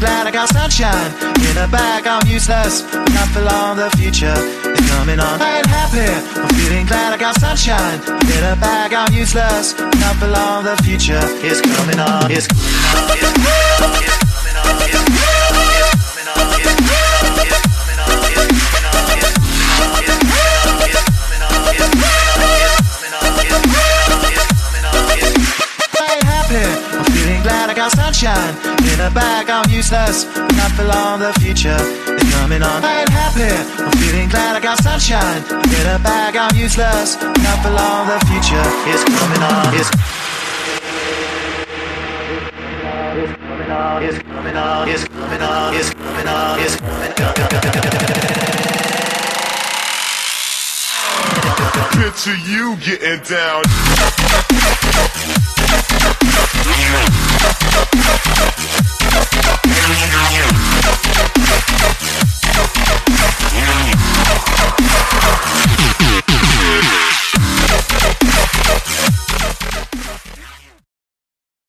glad I got sunshine in a bag. I'm useless, but not for long. The future is coming on. I ain't happy. I'm feeling glad I got sunshine in a bag. I'm useless, but not for long. The future is coming on. It's coming on. It's coming on. It's coming on. It's coming on. It's coming on. It's coming on. It's coming on. I'm feeling glad I got sunshine in a bag. I'm useless, but not for long. The future is coming on. I ain't happy. I'm feeling glad I got sunshine in a bag. I'm useless, but not for long. The future is coming on. It's coming on. It's coming on. It's coming on. It's coming on. It's coming on. Picture you getting down.